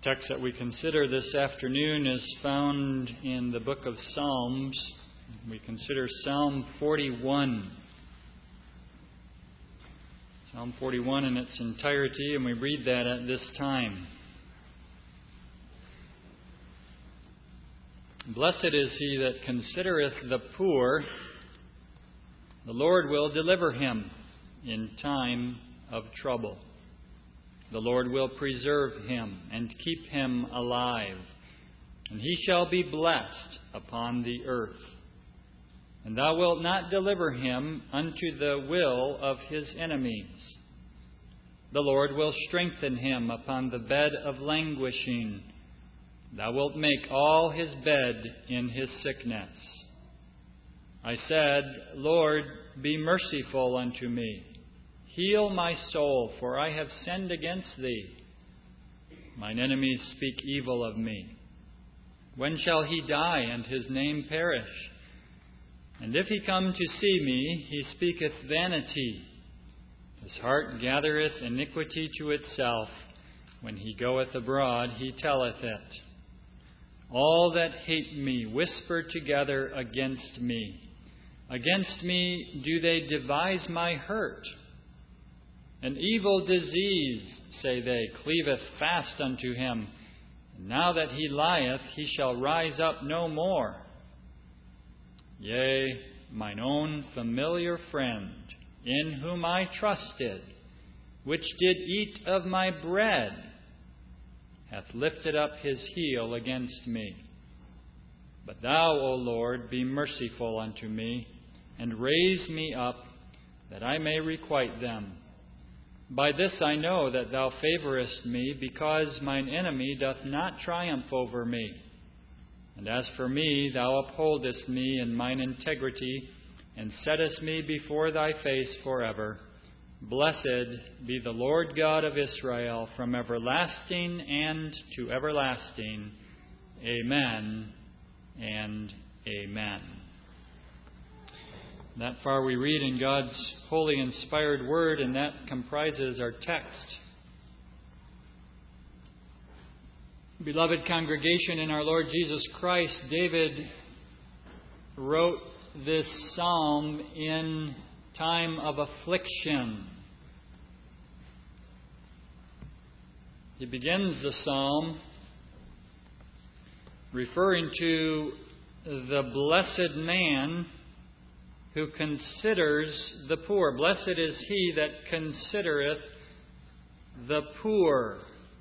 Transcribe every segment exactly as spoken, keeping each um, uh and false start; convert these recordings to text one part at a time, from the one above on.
The text that we consider this afternoon is found in the book of Psalms. We consider Psalm forty-one. Psalm forty-one in its entirety, and we read that at this time. Blessed is he that considereth the poor. The Lord will deliver him in time of trouble. The Lord will preserve him and keep him alive, and he shall be blessed upon the earth. And thou wilt not deliver him unto the will of his enemies. The Lord will strengthen him upon the bed of languishing. Thou wilt make all his bed in his sickness. I said, Lord, be merciful unto me. Heal my soul, for I have sinned against thee. Mine enemies speak evil of me. When shall he die and his name perish? And if he come to see me, he speaketh vanity. His heart gathereth iniquity to itself. When he goeth abroad, he telleth it. All that hate me whisper together against me. Against me do they devise my hurt. An evil disease, say they, cleaveth fast unto him. And now that he lieth, he shall rise up no more. Yea, mine own familiar friend, in whom I trusted, which did eat of my bread, hath lifted up his heel against me. But thou, O Lord, be merciful unto me, and raise me up, that I may requite them. By this I know that thou favorest me, because mine enemy doth not triumph over me. And as for me, thou upholdest me in mine integrity, and settest me before thy face forever. Blessed be the Lord God of Israel, from everlasting and to everlasting. Amen and amen. That far we read in God's holy inspired word, and that comprises our text. Beloved congregation in our Lord Jesus Christ, David wrote this psalm in time of affliction. He begins the psalm referring to the blessed man who considers the poor. Blessed is he that considereth the poor.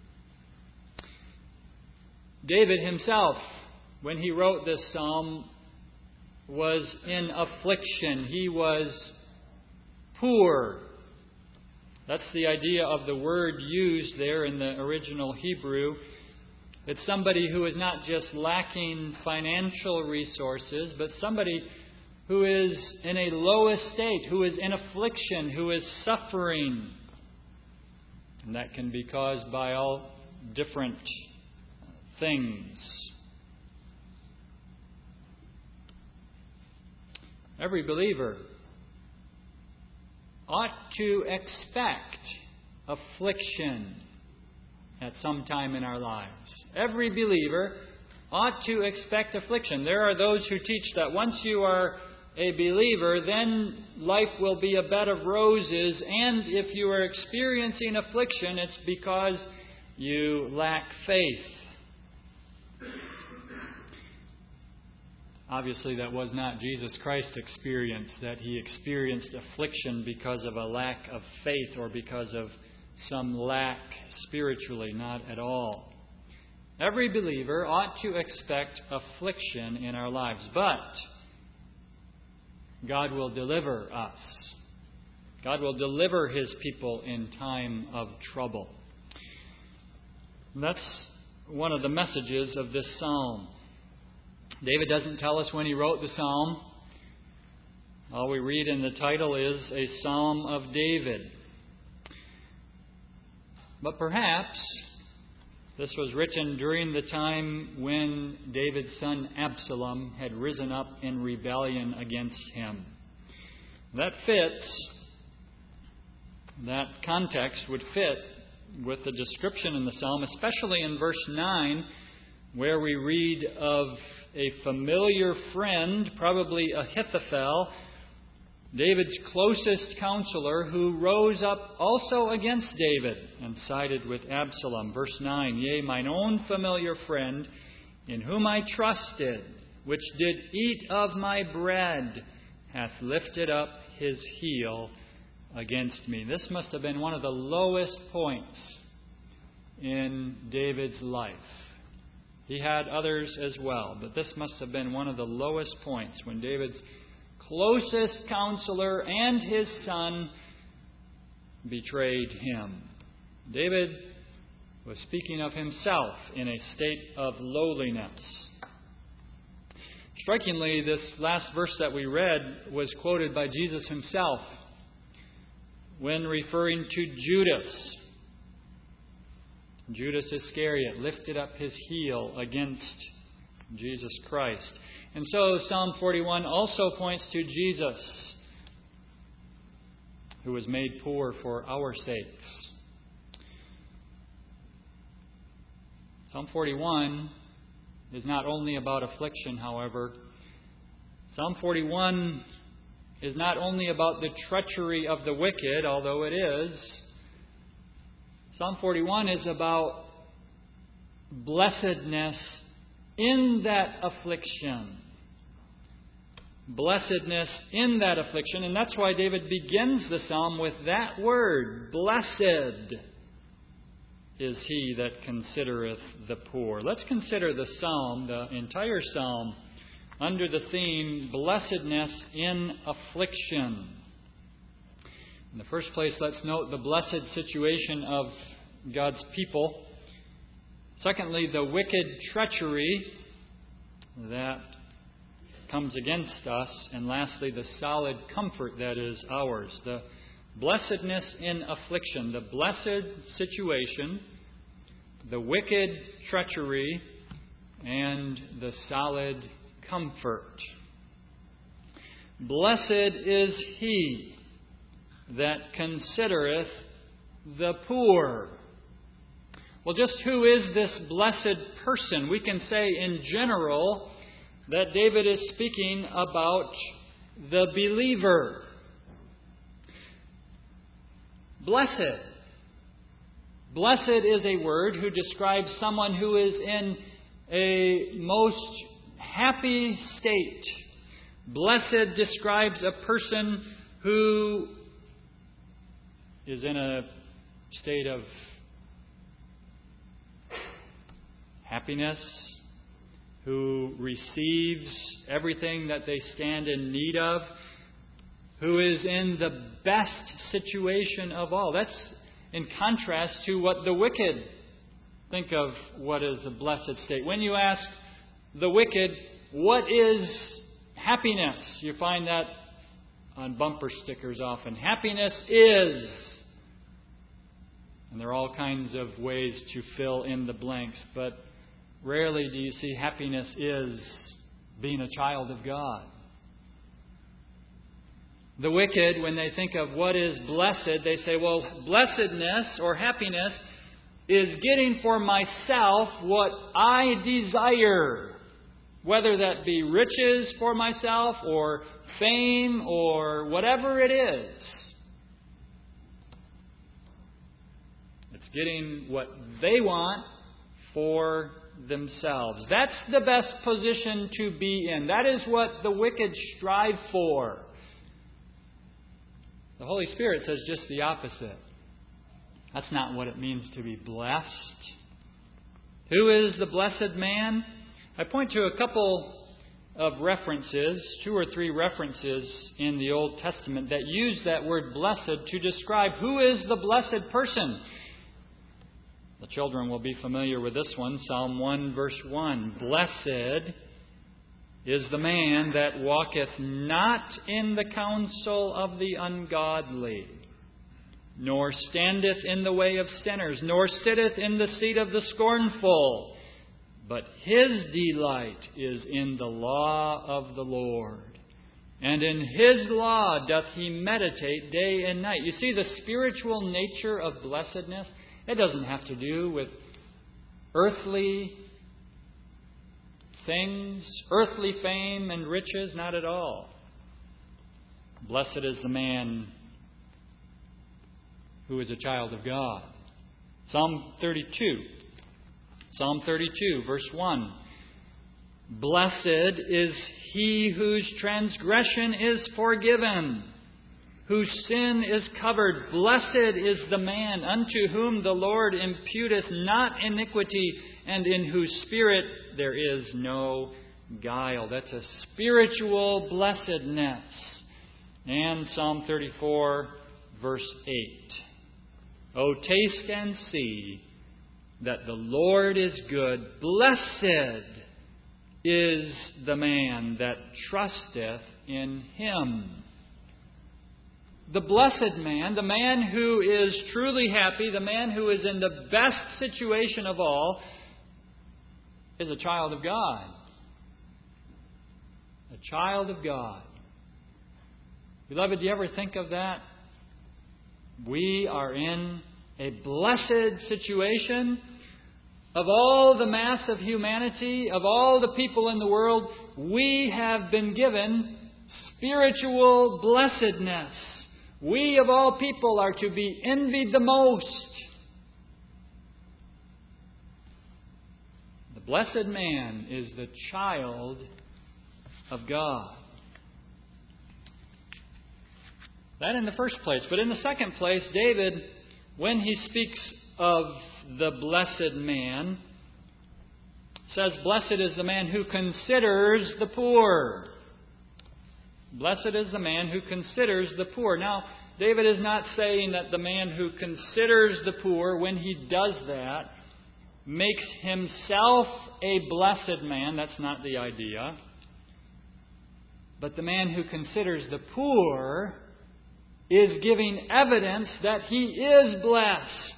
David himself, when he wrote this psalm, was in affliction. He was poor. That's the idea of the word used there in the original Hebrew. It's somebody who is not just lacking financial resources, but somebody who is in a low estate, who is in affliction, who is suffering. And that can be caused by all different things. Every believer ought to expect affliction at some time in our lives. Every believer ought to expect affliction. There are those who teach that once you are a believer, then life will be a bed of roses, and if you are experiencing affliction, it's because you lack faith. Obviously, that was not Jesus Christ's experience, that he experienced affliction because of a lack of faith or because of some lack spiritually, not at all. Every believer ought to expect affliction in our lives, but God will deliver us. God will deliver his people in time of trouble. And that's one of the messages of this psalm. David doesn't tell us when he wrote the psalm. All we read in the title is a Psalm of David. But perhaps this was written during the time when David's son Absalom had risen up in rebellion against him. That fits, that context would fit with the description in the psalm, especially in verse nine, where we read of a familiar friend, probably Ahithophel, David's closest counselor, who rose up also against David and sided with Absalom. Verse nine, "Yea, mine own familiar friend, in whom I trusted, which did eat of my bread, hath lifted up his heel against me." This must have been one of the lowest points in David's life. He had others as well, but this must have been one of the lowest points when David's closest counselor and his son betrayed him. David was speaking of himself in a state of lowliness. Strikingly, this last verse that we read was quoted by Jesus himself when referring to Judas. Judas Iscariot lifted up his heel against Jesus Christ. And so Psalm forty-one also points to Jesus, who was made poor for our sakes. Psalm forty-one is not only about affliction, however. Psalm forty-one is not only about the treachery of the wicked, although it is. Psalm forty-one is about blessedness in that affliction. Blessedness in that affliction. And that's why David begins the psalm with that word. Blessed is he that considereth the poor. Let's consider the psalm, the entire psalm, under the theme, blessedness in affliction. In the first place, let's note the blessed situation of God's people. Secondly, the wicked treachery that comes against us. And lastly, the solid comfort that is ours. The blessedness in affliction, the blessed situation, the wicked treachery, and the solid comfort. Blessed is he that considereth the poor. Well, just who is this blessed person? We can say in general that David is speaking about the believer. Blessed. Blessed is a word who describes someone who is in a most happy state. Blessed describes a person who is in a state of happiness, who receives everything that they stand in need of, who is in the best situation of all. That's in contrast to what the wicked think of what is a blessed state. When you ask the wicked, what is happiness? You find that on bumper stickers often. Happiness is. And there are all kinds of ways to fill in the blanks, but rarely do you see happiness is being a child of God. The wicked, when they think of what is blessed, they say, well, blessedness or happiness is getting for myself what I desire. Whether that be riches for myself or fame or whatever it is. It's getting what they want for themselves. That's the best position to be in. That is what the wicked strive for. The Holy Spirit says just the opposite. That's not what it means to be blessed. Who is the blessed man? I point to a couple of references, two or three references in the Old Testament that use that word blessed to describe who is the blessed person. The children will be familiar with this one. Psalm one verse one. Blessed is the man that walketh not in the counsel of the ungodly, nor standeth in the way of sinners, nor sitteth in the seat of the scornful. But his delight is in the law of the Lord, and in his law doth he meditate day and night. You see, the spiritual nature of blessedness It doesn't have to do with earthly things, earthly fame and riches, not at all. Blessed is the man who is a child of God. Psalm thirty-two. Psalm thirty-two, verse one. Blessed is he whose transgression is forgiven, whose sin is covered. Blessed is the man unto whom the Lord imputeth not iniquity, and in whose spirit there is no guile. That's a spiritual blessedness. And Psalm thirty-four, verse eight. O taste and see that the Lord is good. Blessed is the man that trusteth in Him. The blessed man, the man who is truly happy, the man who is in the best situation of all, is a child of God. A child of God. Beloved, do you ever think of that? We are in a blessed situation. Of all the mass of humanity, of all the people in the world, we have been given spiritual blessedness. We of all people are to be envied the most. The blessed man is the child of God. That in the first place. But in the second place, David, when he speaks of the blessed man, says, blessed is the man who considers the poor. Blessed is the man who considers the poor. Now, David is not saying that the man who considers the poor, when he does that, makes himself a blessed man. That's not the idea. But the man who considers the poor is giving evidence that he is blessed.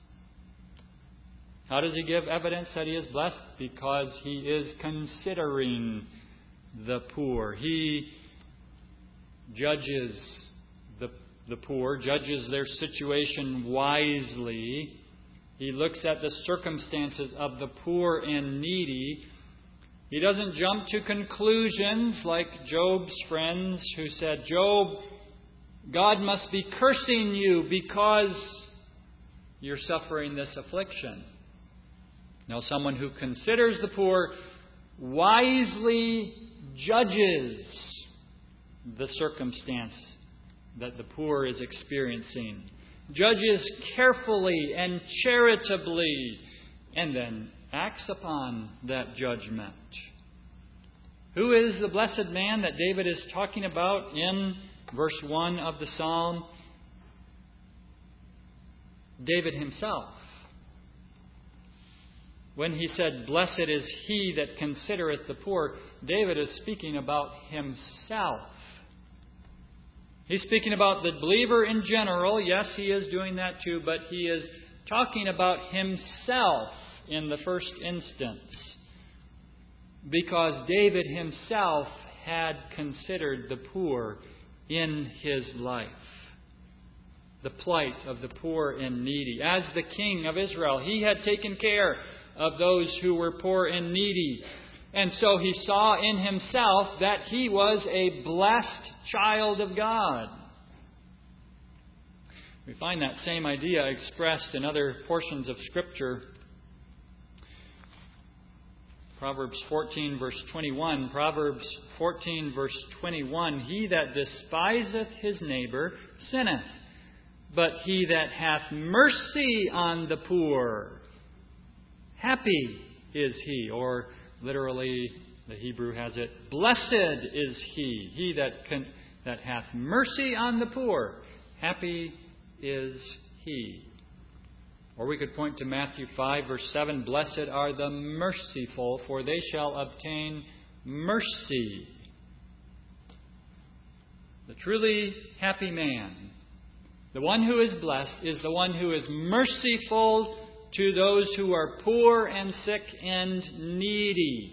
How does he give evidence that he is blessed? Because he is considering the poor. He judges the, the poor, judges their situation wisely. He looks at the circumstances of the poor and needy. He doesn't jump to conclusions like Job's friends who said, Job, God must be cursing you because you're suffering this affliction. Now, someone who considers the poor wisely judges the circumstance that the poor is experiencing, judges carefully and charitably, and then acts upon that judgment. Who is the blessed man that David is talking about in verse one of the psalm? David himself. When he said, blessed is he that considereth the poor, David is speaking about himself. He's speaking about the believer in general. Yes, he is doing that too, but he is talking about himself in the first instance. Because David himself had considered the poor in his life. The plight of the poor and needy. As the king of Israel, he had taken care of those who were poor and needy. And so he saw in himself that he was a blessed child of God. We find that same idea expressed in other portions of Scripture. Proverbs fourteen, verse twenty-one. Proverbs fourteen, verse twenty-one. He that despiseth his neighbor sinneth, but he that hath mercy on the poor, happy is he. Or literally, the Hebrew has it, blessed is he. He that can, that hath mercy on the poor, happy is he. Or we could point to Matthew five, verse seven. Blessed are the merciful, for they shall obtain mercy. The truly happy man, the one who is blessed, is the one who is merciful to those who are poor and sick and needy.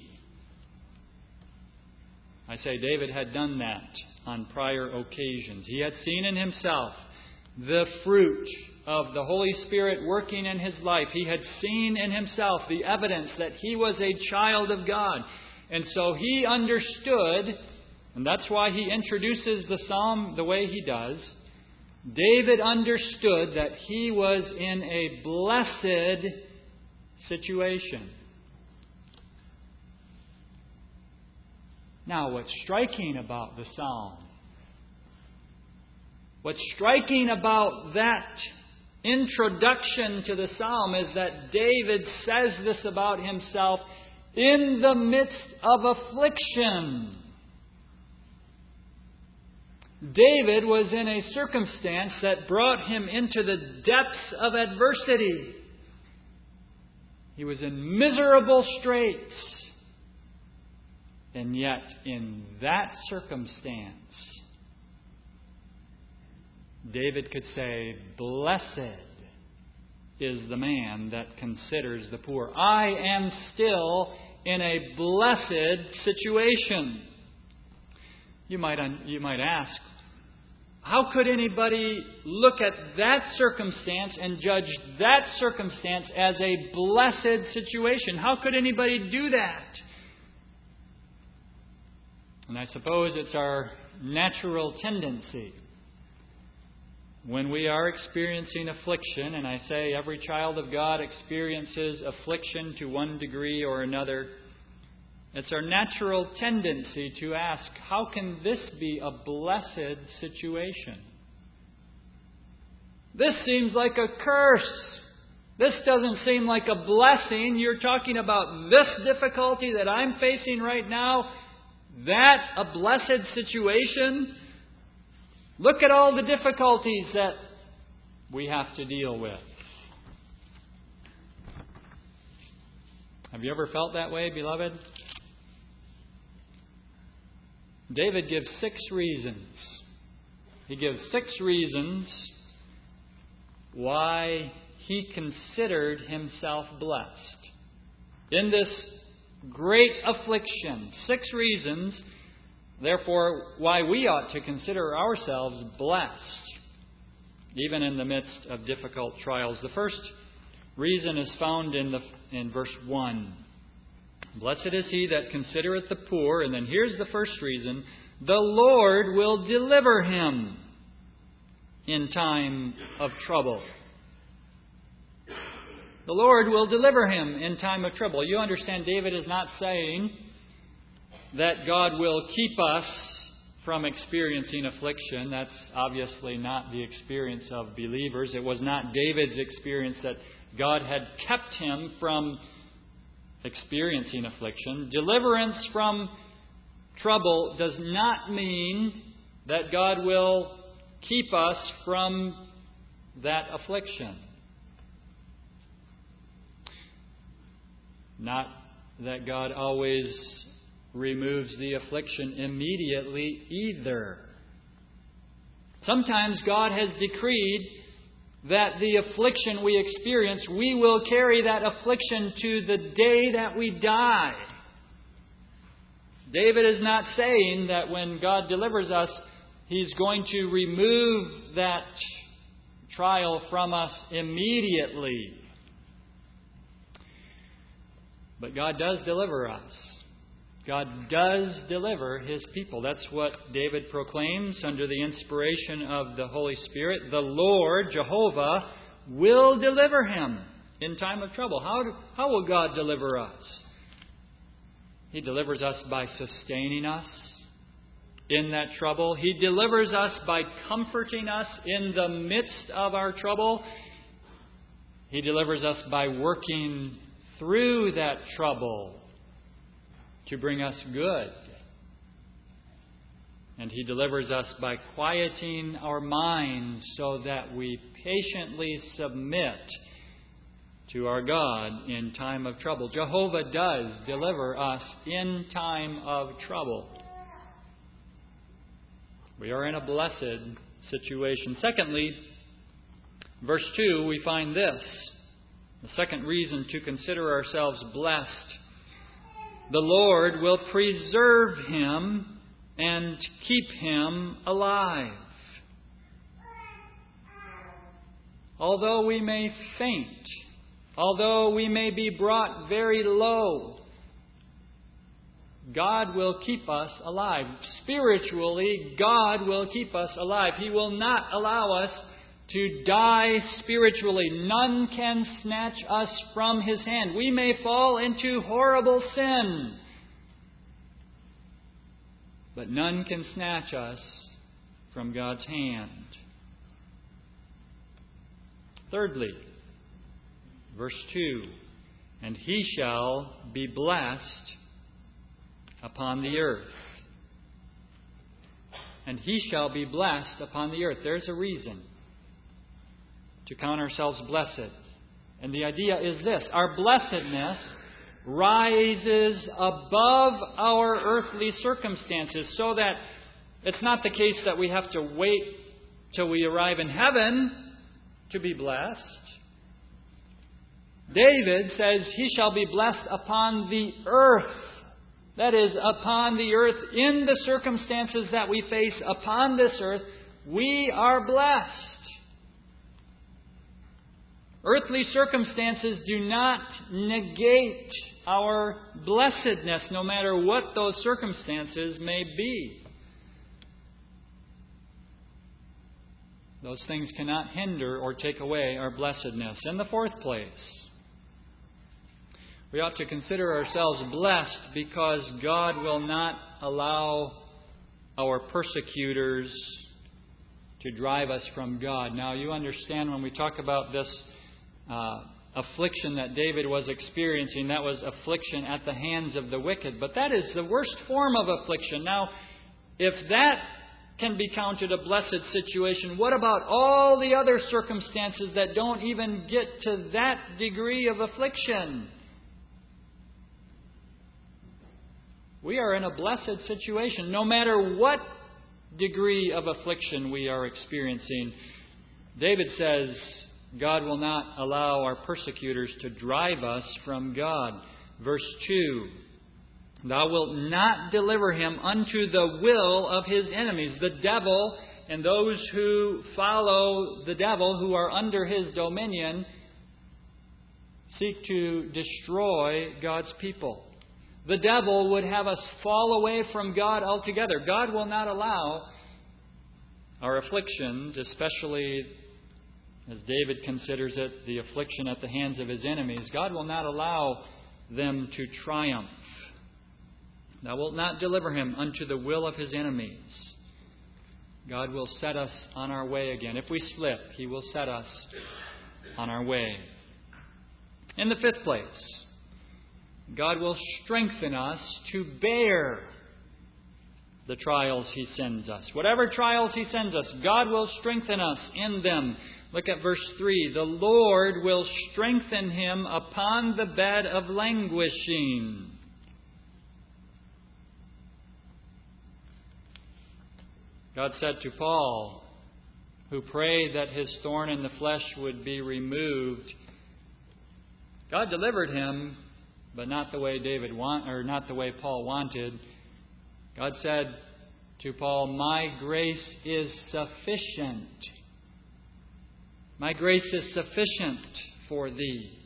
I say David had done that on prior occasions. He had seen in himself the fruit of the Holy Spirit working in his life. He had seen in himself the evidence that he was a child of God. And so he understood, and that's why he introduces the psalm the way he does. David understood that he was in a blessed situation. Now, what's striking about the psalm, what's striking about that introduction to the psalm is that David says this about himself in the midst of affliction. David was in a circumstance that brought him into the depths of adversity. He was in miserable straits. And yet, in that circumstance, David could say, "Blessed is the man that considers the poor." I am still in a blessed situation. You might, you might ask, how could anybody look at that circumstance and judge that circumstance as a blessed situation? How could anybody do that? And I suppose it's our natural tendency. When we are experiencing affliction, and I say every child of God experiences affliction to one degree or another, it's our natural tendency to ask, how can this be a blessed situation? This seems like a curse. This doesn't seem like a blessing. You're talking about this difficulty that I'm facing right now. That a blessed situation? Look at all the difficulties that we have to deal with. Have you ever felt that way, beloved? David gives six reasons. He gives six reasons why he considered himself blessed. In this great affliction, six reasons, therefore, why we ought to consider ourselves blessed, even in the midst of difficult trials. The first reason is found in the in verse one. Blessed is he that considereth the poor. And then here's the first reason. The Lord will deliver him in time of trouble. The Lord will deliver him in time of trouble. You understand, David is not saying that God will keep us from experiencing affliction. That's obviously not the experience of believers. It was not David's experience that God had kept him from experiencing affliction. Deliverance from trouble does not mean that God will keep us from that affliction. Not that God always removes the affliction immediately either. Sometimes God has decreed that the affliction we experience, we will carry that affliction to the day that we die. David is not saying that when God delivers us, He's going to remove that trial from us immediately. But God does deliver us. God does deliver His people. That's what David proclaims under the inspiration of the Holy Spirit. The Lord, Jehovah, will deliver him in time of trouble. How, do, how will God deliver us? He delivers us by sustaining us in that trouble. He delivers us by comforting us in the midst of our trouble. He delivers us by working through that trouble to bring us good. And He delivers us by quieting our minds so that we patiently submit to our God in time of trouble. Jehovah does deliver us in time of trouble. We are in a blessed situation. Secondly, verse two, we find this. The second reason to consider ourselves blessed. The Lord will preserve him and keep him alive. although we may faint, although we may be brought very low, God will keep us alive. Spiritually, God will keep us alive. He will not allow us to die spiritually. None can snatch us from His hand. We may fall into horrible sin, but none can snatch us from God's hand. Thirdly, verse two, and He shall be blessed upon the earth. And He shall be blessed upon the earth. There's a reason to count ourselves blessed. And the idea is this: our blessedness rises above our earthly circumstances, so that it's not the case that we have to wait till we arrive in heaven to be blessed. David says He shall be blessed upon the earth. That is, upon the earth, in the circumstances that we face upon this earth, we are blessed. Earthly circumstances do not negate our blessedness, no matter what those circumstances may be. Those things cannot hinder or take away our blessedness. In the fourth place, we ought to consider ourselves blessed because God will not allow our persecutors to drive us from God. Now, you understand when we talk about this uh, affliction that David was experiencing, that was affliction at the hands of the wicked. But that is the worst form of affliction. Now, if that can be counted a blessed situation, what about all the other circumstances that don't even get to that degree of affliction? We are in a blessed situation, no matter what degree of affliction we are experiencing. David says, God will not allow our persecutors to drive us from God. Verse two, Thou wilt not deliver him unto the will of his enemies. The devil and those who follow the devil, who are under his dominion, seek to destroy God's people. The devil would have us fall away from God altogether. God will not allow our afflictions, especially as David considers it, the affliction at the hands of his enemies. God will not allow them to triumph. Thou wilt not deliver him unto the will of his enemies. God will set us on our way again. If we slip, He will set us on our way. In the fifth place, God will strengthen us to bear the trials He sends us. Whatever trials He sends us, God will strengthen us in them. Look at verse three. The Lord will strengthen him upon the bed of languishing. God said to Paul, who prayed that his thorn in the flesh would be removed, God delivered him, but not the way David want, or not the way Paul wanted. God said to Paul, "My grace is sufficient. My grace is sufficient for thee."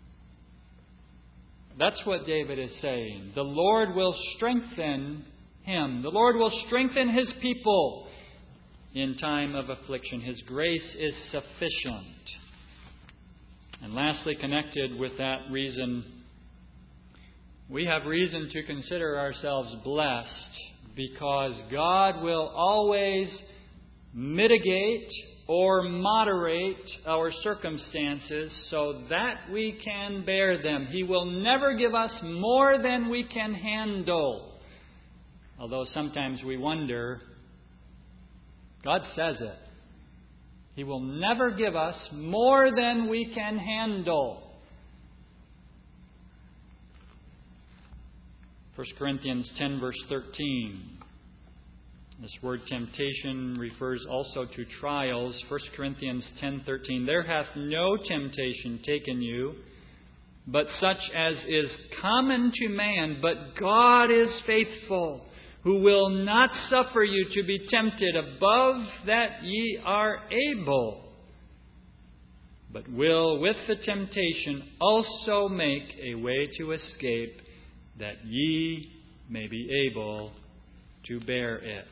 That's what David is saying. The Lord will strengthen him. The Lord will strengthen His people in time of affliction. His grace is sufficient. And lastly, connected with that reason, we have reason to consider ourselves blessed because God will always mitigate or moderate our circumstances so that we can bear them. He will never give us more than we can handle. Although sometimes we wonder, God says it. He will never give us more than we can handle. First Corinthians ten, verse thirteen. This word temptation refers also to trials. First Corinthians ten thirteen. There hath no temptation taken you, but such as is common to man. But God is faithful, who will not suffer you to be tempted above that ye are able, but will with the temptation also make a way to escape, that ye may be able to bear it.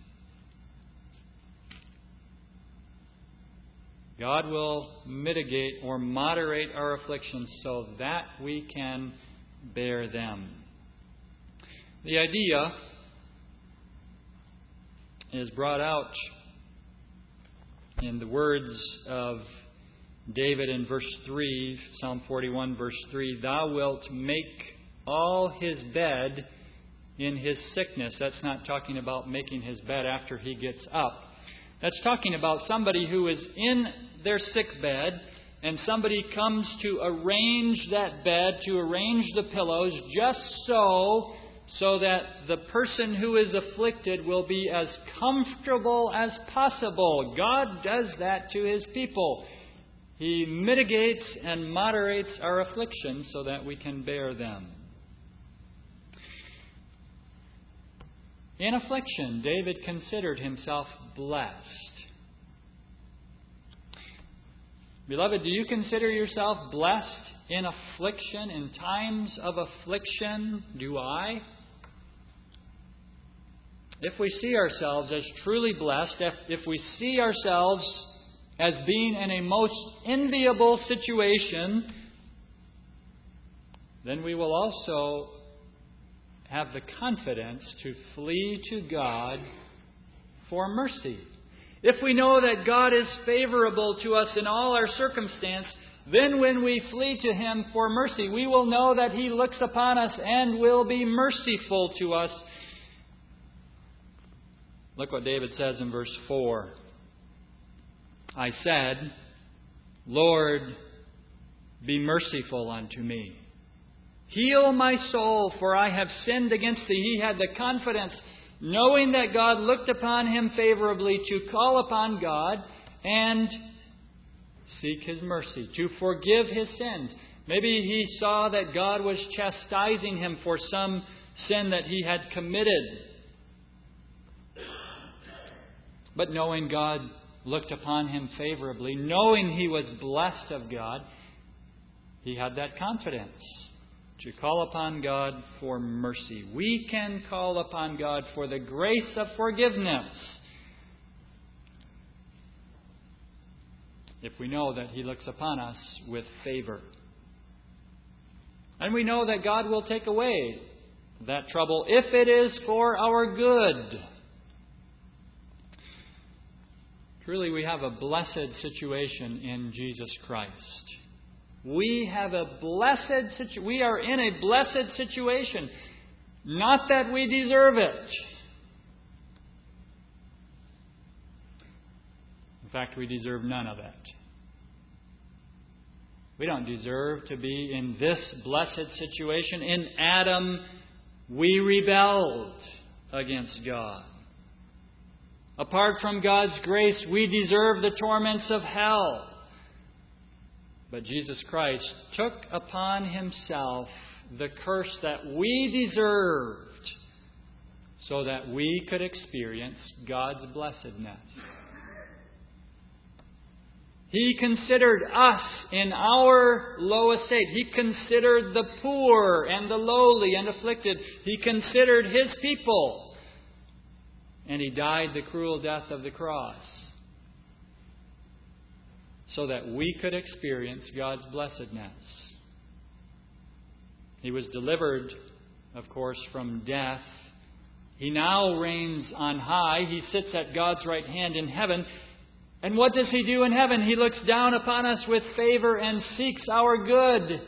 God will mitigate or moderate our afflictions so that we can bear them. The idea is brought out in the words of David in verse three, Psalm forty-one, verse three, Thou wilt make all his bed in his sickness. That's not talking about making his bed after he gets up. That's talking about somebody who is in their sick bed, and somebody comes to arrange that bed, to arrange the pillows, just so, so that the person who is afflicted will be as comfortable as possible. God does that to His people. He mitigates and moderates our afflictions so that we can bear them. In affliction, David considered himself blessed. Beloved, do you consider yourself blessed in affliction, in times of affliction? Do I? If we see ourselves as truly blessed, if, if we see ourselves as being in a most enviable situation, then we will also have the confidence to flee to God for mercy. If we know that God is favorable to us in all our circumstance, then when we flee to Him for mercy, we will know that He looks upon us and will be merciful to us. Look what David says in verse four. I said, Lord, be merciful unto me. Heal my soul, for I have sinned against Thee. He had the confidence, knowing that God looked upon him favorably, to call upon God and seek His mercy, to forgive his sins. Maybe he saw that God was chastising him for some sin that he had committed. But knowing God looked upon him favorably, knowing he was blessed of God, he had that confidence to call upon God for mercy. We can call upon God for the grace of forgiveness if we know that He looks upon us with favor. And we know that God will take away that trouble if it is for our good. Truly, we have a blessed situation in Jesus Christ. We have a blessed situation. We are in a blessed situation. Not that we deserve it. In fact, we deserve none of it. We don't deserve to be in this blessed situation. In Adam, we rebelled against God. Apart from God's grace, we deserve the torments of hell. But Jesus Christ took upon Himself the curse that we deserved so that we could experience God's blessedness. He considered us in our low estate. He considered the poor and the lowly and afflicted. He considered His people. And He died the cruel death of the cross so that we could experience God's blessedness. He was delivered, of course, from death. He now reigns on high. He sits at God's right hand in heaven. And what does He do in heaven? He looks down upon us with favor and seeks our good.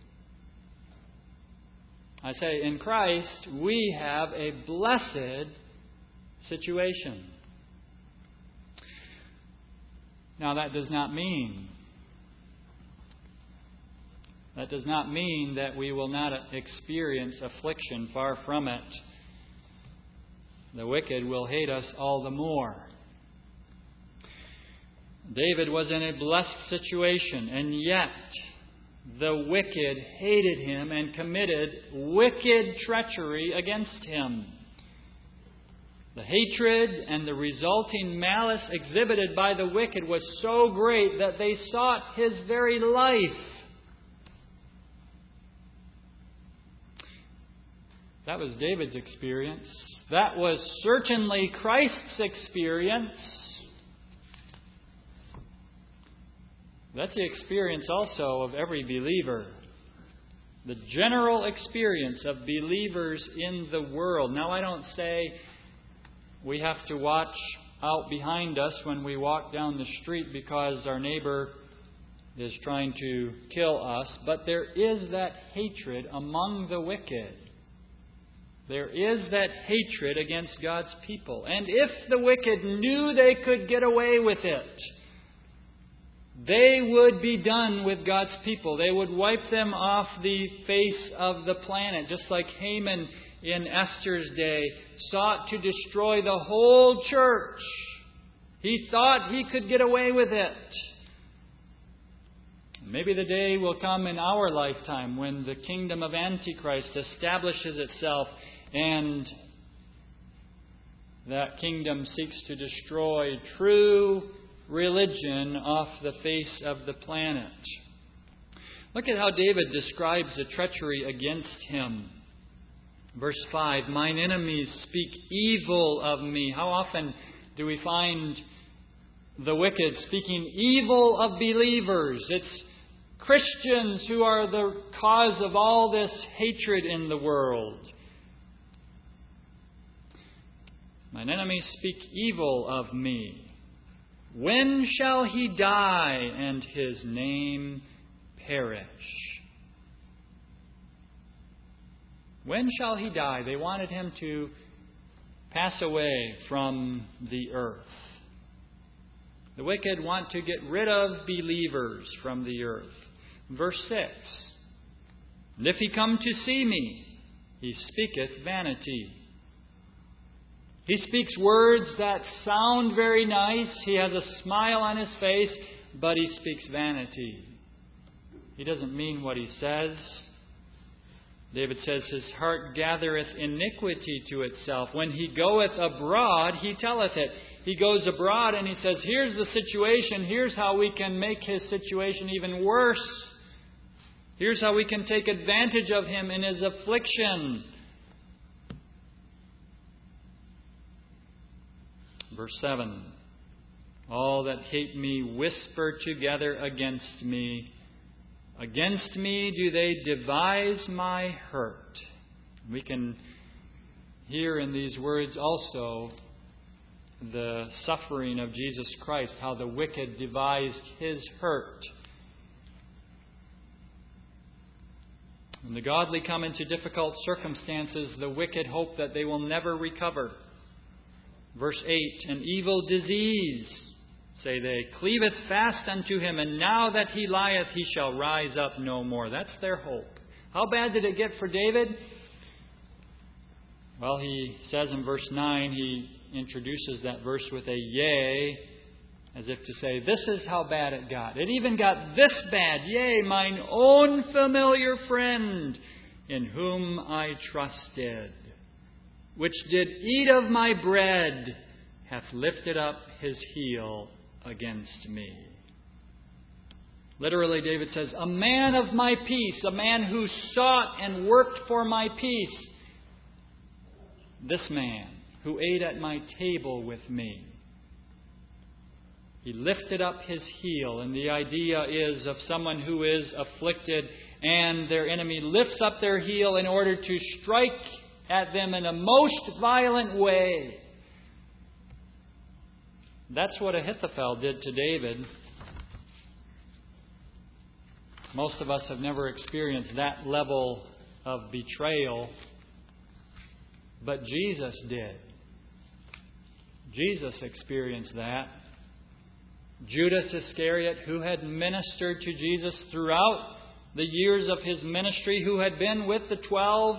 I say, in Christ, we have a blessed situation. Now, that does not mean that does not mean that we will not experience affliction. Far from it. The wicked will hate us all the more. David was in a blessed situation, and yet the wicked hated him and committed wicked treachery against him. The hatred and the resulting malice exhibited by the wicked was so great that they sought his very life. That was David's experience. That was certainly Christ's experience. That's the experience also of every believer. The general experience of believers in the world. Now, I don't say we have to watch out behind us when we walk down the street because our neighbor is trying to kill us, but there is that hatred among the wicked. There is that hatred against God's people. And if the wicked knew they could get away with it, they would be done with God's people. They would wipe them off the face of the planet, just like Haman in Esther's day sought to destroy the whole church. He thought he could get away with it. Maybe the day will come in our lifetime when the kingdom of Antichrist establishes itself and that kingdom seeks to destroy true religion off the face of the planet. Look at how David describes the treachery against him. Verse five, "Mine enemies speak evil of me." How often do we find the wicked speaking evil of believers? It's Christians who are the cause of all this hatred in the world. "Mine enemies speak evil of me. When shall he die and his name perish?" When shall he die? They wanted him to pass away from the earth. The wicked want to get rid of believers from the earth. Verse six, "And if he come to see me, he speaketh vanity." He speaks words that sound very nice. He has a smile on his face, but he speaks vanity. He doesn't mean what he says. David says, "His heart gathereth iniquity to itself. When he goeth abroad, he telleth it." He goes abroad and he says, here's the situation. Here's how we can make his situation even worse. Here's how we can take advantage of him in his affliction. Verse seven, "All that hate me whisper together against me. Against me do they devise my hurt." We can hear in these words also the suffering of Jesus Christ, how the wicked devised his hurt. When the godly come into difficult circumstances, the wicked hope that they will never recover. Verse eight, "An evil disease, say they, cleaveth fast unto him, and now that he lieth, he shall rise up no more." That's their hope. How bad did it get for David? Well, he says in verse nine, he introduces that verse with a yea, as if to say, this is how bad it got. It even got this bad. "Yea, mine own familiar friend, in whom I trusted, which did eat of my bread, hath lifted up his heel against me." Literally, David says, a man of my peace, a man who sought and worked for my peace, this man who ate at my table with me, he lifted up his heel. And the idea is of someone who is afflicted and their enemy lifts up their heel in order to strike at them in a most violent way. That's what Ahithophel did to David. Most of us have never experienced that level of betrayal, but Jesus did. Jesus experienced that. Judas Iscariot, who had ministered to Jesus throughout the years of his ministry, who had been with the twelve,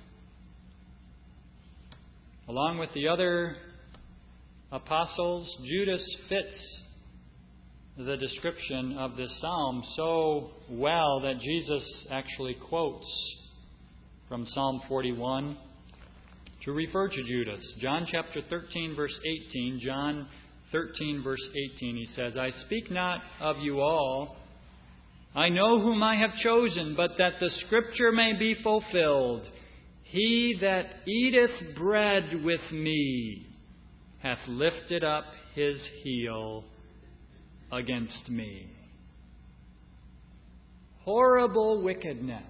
along with the other apostles, Judas fits the description of this psalm so well that Jesus actually quotes from Psalm forty-one. to refer to Judas. John chapter thirteen, verse eighteen. John thirteen, verse eighteen, he says, I speak not of you all. I know whom I have chosen, but that the Scripture may be fulfilled. He that eateth bread with me hath lifted up his heel against me. Horrible wickedness.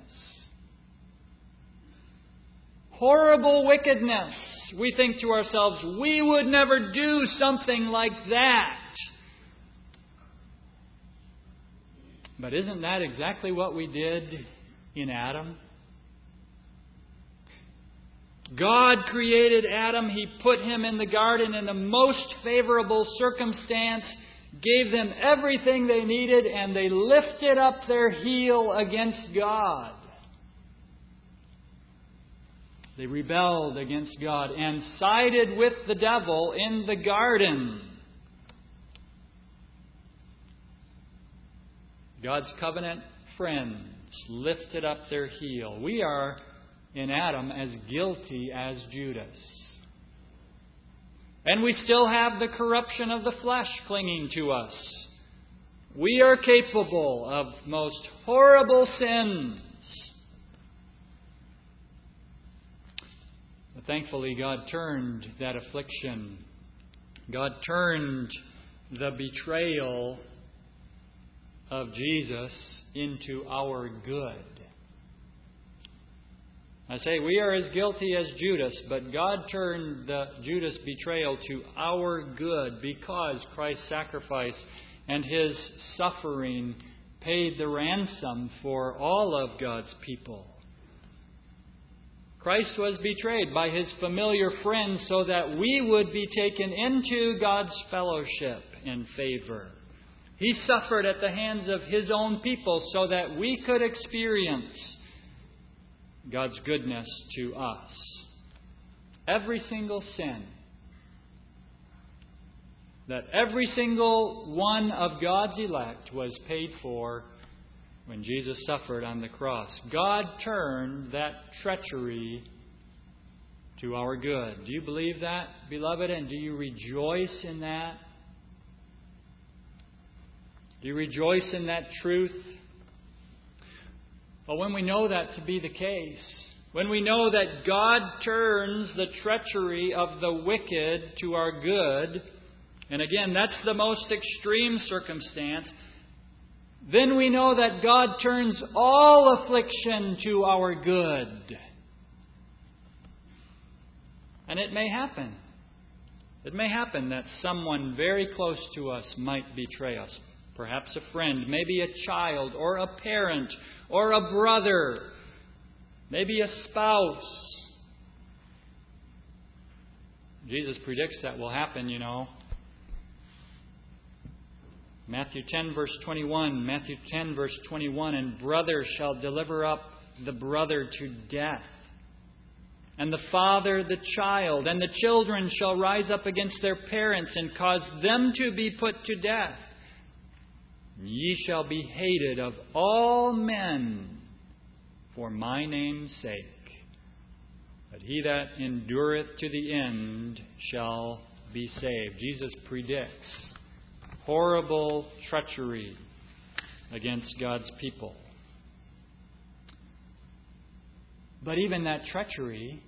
Horrible wickedness. We think to ourselves, we would never do something like that. But isn't that exactly what we did in Adam? God created Adam. He put him in the garden in the most favorable circumstance, gave them everything they needed, and they lifted up their heel against God. They rebelled against God and sided with the devil in the garden. God's covenant friends lifted up their heel. We are, in Adam, as guilty as Judas. And we still have the corruption of the flesh clinging to us. We are capable of most horrible sins. But thankfully, God turned that affliction. God turned the betrayal of Jesus into our good. I say we are as guilty as Judas, but God turned the Judas betrayal to our good because Christ's sacrifice and His suffering paid the ransom for all of God's people. Christ was betrayed by His familiar friends so that we would be taken into God's fellowship and favor. He suffered at the hands of His own people so that we could experience God's goodness to us. Every single sin, that every single one of God's elect was paid for when Jesus suffered on the cross. God turned that treachery to our good. Do you believe that, beloved? And do you rejoice in that? Do you rejoice in that truth? Well, when we know that to be the case, when we know that God turns the treachery of the wicked to our good, and again, that's the most extreme circumstance, then we know that God turns all affliction to our good. And it may happen. It may happen that someone very close to us might betray us. Perhaps a friend, maybe a child, or a parent, or a brother, maybe a spouse. Jesus predicts that will happen, you know. Matthew ten, verse twenty-one. Matthew ten, verse twenty-one. And brother shall deliver up the brother to death, and the father the child, and the children shall rise up against their parents and cause them to be put to death. Ye shall be hated of all men for my name's sake. But he that endureth to the end shall be saved. Jesus predicts horrible treachery against God's people. But even that treachery,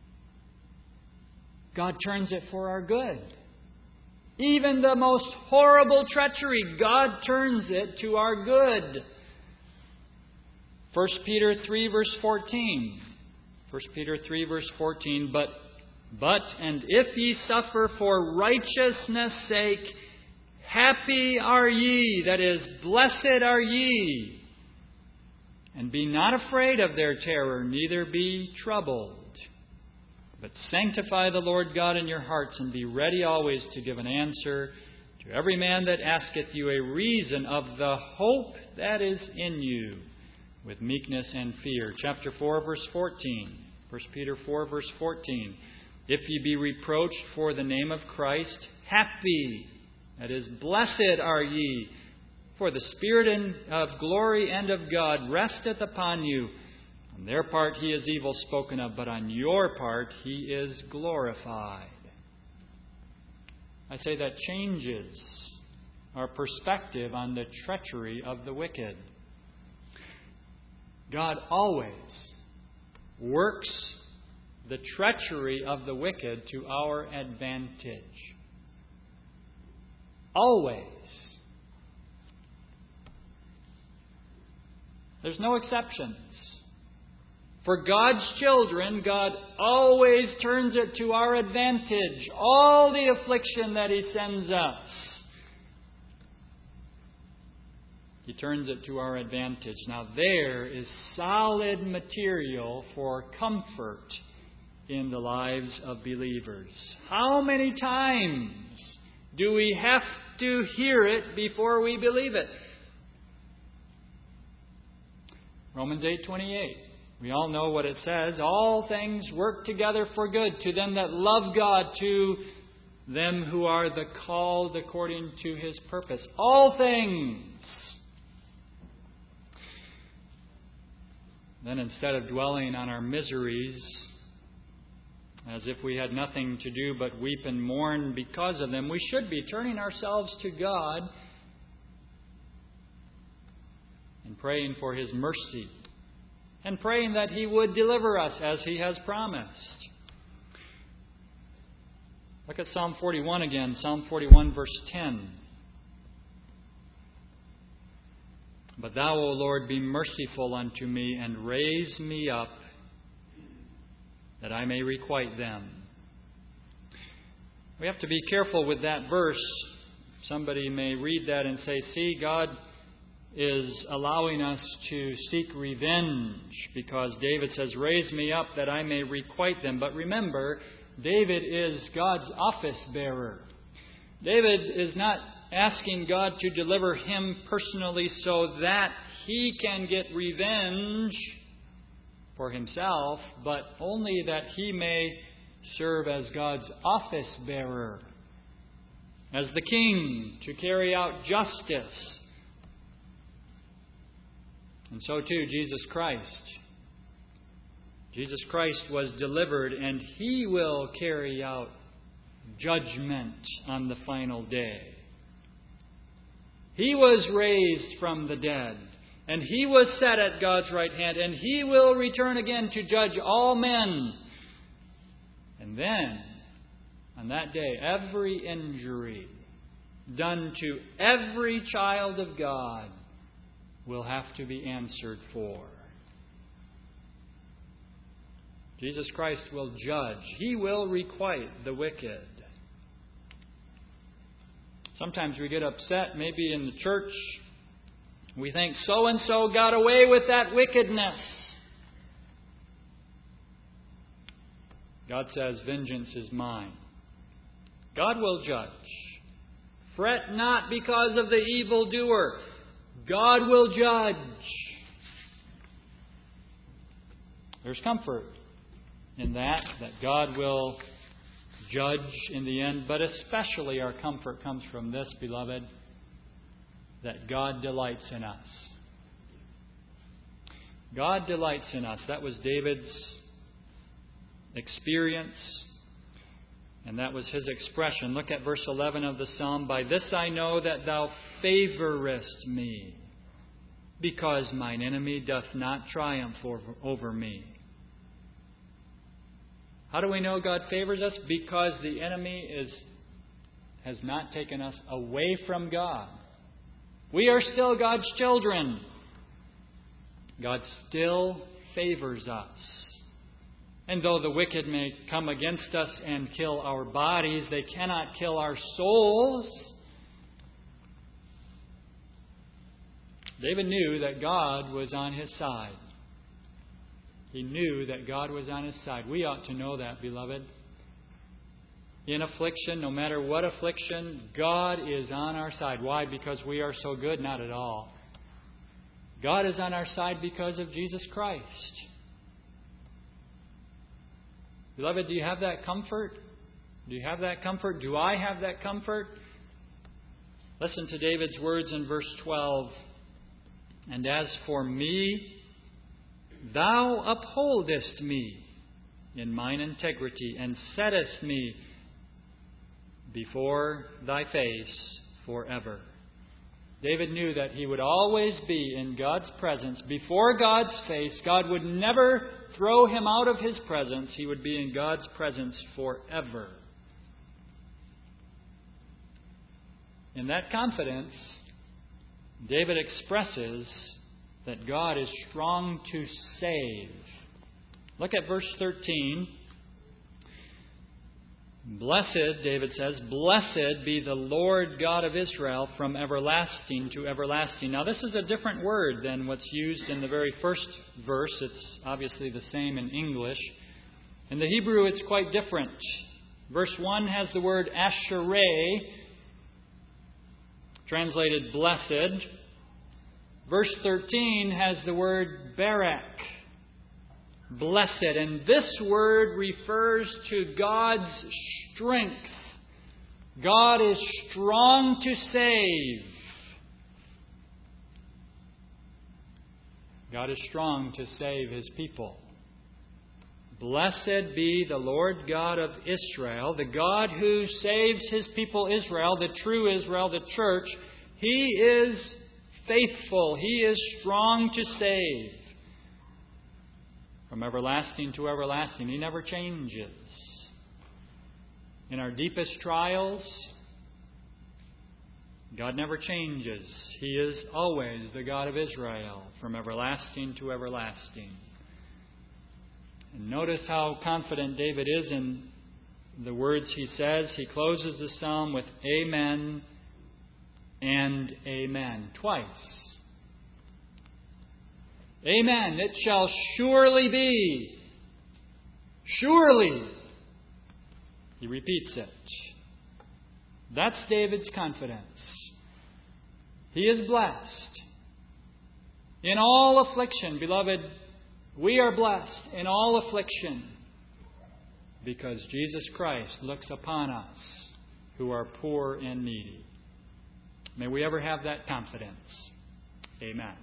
God turns it for our good. Even the most horrible treachery, God turns it to our good. First Peter three, verse fourteen. First Peter three, verse fourteen. But, but, and if ye suffer for righteousness' sake, happy are ye, that is, blessed are ye. And be not afraid of their terror, neither be troubled. But sanctify the Lord God in your hearts, and be ready always to give an answer to every man that asketh you a reason of the hope that is in you, with meekness and fear. Chapter four, verse fourteen. First Peter four, verse fourteen. If ye be reproached for the name of Christ, happy, that is, blessed are ye, for the Spirit of glory and of God resteth upon you. On their part he is evil spoken of, but on your part he is glorified. I say that changes our perspective on the treachery of the wicked. God always works the treachery of the wicked to our advantage. Always. There's no exceptions. For God's children, God always turns it to our advantage. All the affliction that He sends us, He turns it to our advantage. Now there is solid material for comfort in the lives of believers. How many times do we have to hear it before we believe it? Romans eight twenty-eight. We all know what it says. All things work together for good to them that love God, to them who are the called according to His purpose. All things. Then instead of dwelling on our miseries as if we had nothing to do but weep and mourn because of them, we should be turning ourselves to God and praying for His mercy and praying that He would deliver us as He has promised. Look at Psalm forty-one again, Psalm forty-one verse ten. But Thou, O Lord, be merciful unto me, and raise me up, that I may requite them. We have to be careful with that verse. Somebody may read that and say, see, God is allowing us to seek revenge because David says, raise me up that I may requite them. But remember, David is God's office bearer. David is not asking God to deliver him personally so that he can get revenge for himself, but only that he may serve as God's office bearer, as the king, to carry out justice. And so too, Jesus Christ. Jesus Christ was delivered, and He will carry out judgment on the final day. He was raised from the dead, and He was set at God's right hand, and He will return again to judge all men. And then, on that day, every injury done to every child of God will have to be answered for. Jesus Christ will judge. He will requite the wicked. Sometimes we get upset, maybe in the church. We think so-and-so got away with that wickedness. God says, vengeance is mine. God will judge. Fret not because of the evildoer. God will judge. There's comfort in that, that God will judge in the end. But especially our comfort comes from this, beloved, that God delights in us. God delights in us. That was David's experience, and that was his expression. Look at verse eleven of the Psalm. By this I know that Thou favorest me, because mine enemy doth not triumph over, over me. How do we know God favors us? Because the enemy is has not taken us away from God. We are still God's children. God still favors us. And though the wicked may come against us and kill our bodies, they cannot kill our souls. David knew that God was on his side. He knew that God was on his side. We ought to know that, beloved. In affliction, no matter what affliction, God is on our side. Why? Because we are so good? Not at all. God is on our side because of Jesus Christ. Beloved, do you have that comfort? Do you have that comfort? Do I have that comfort? Listen to David's words in verse twelve. And as for me, Thou upholdest me in mine integrity, and settest me before thy face forever. David knew that he would always be in God's presence, before God's face. God would never throw him out of His presence. He would be in God's presence forever. In that confidence, David expresses that God is strong to save. Look at verse thirteen. Blessed, David says, blessed be the Lord God of Israel from everlasting to everlasting. Now this is a different word than what's used in the very first verse. It's obviously the same in English. In the Hebrew it's quite different. Verse one has the word ashereh, translated blessed. Verse thirteen has the word barak, blessed. And this word refers to God's strength. God is strong to save. God is strong to save His people. Blessed be the Lord God of Israel, the God who saves His people Israel, the true Israel, the church. He is faithful. He is strong to save. From everlasting to everlasting. He never changes. In our deepest trials, God never changes. He is always the God of Israel, from everlasting to everlasting. And notice how confident David is in the words he says. He closes the psalm with Amen and Amen. Twice. Amen. It shall surely be. Surely. He repeats it. That's David's confidence. He is blessed. In all affliction, beloved, we are blessed in all affliction because Jesus Christ looks upon us who are poor and needy. May we ever have that confidence. Amen.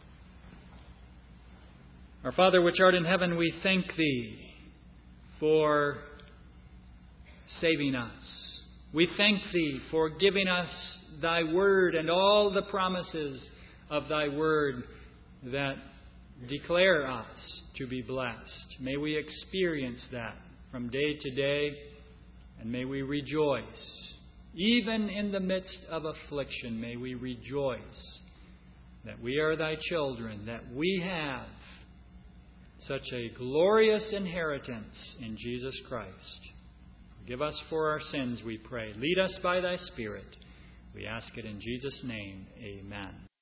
Our Father which art in heaven, we thank Thee for saving us. We thank Thee for giving us Thy Word and all the promises of Thy Word that declare us to be blessed. May we experience that from day to day, and may we rejoice. Even in the midst of affliction, may we rejoice that we are Thy children, that we have such a glorious inheritance in Jesus Christ. Forgive us for our sins, we pray. Lead us by Thy Spirit. We ask it in Jesus' name. Amen.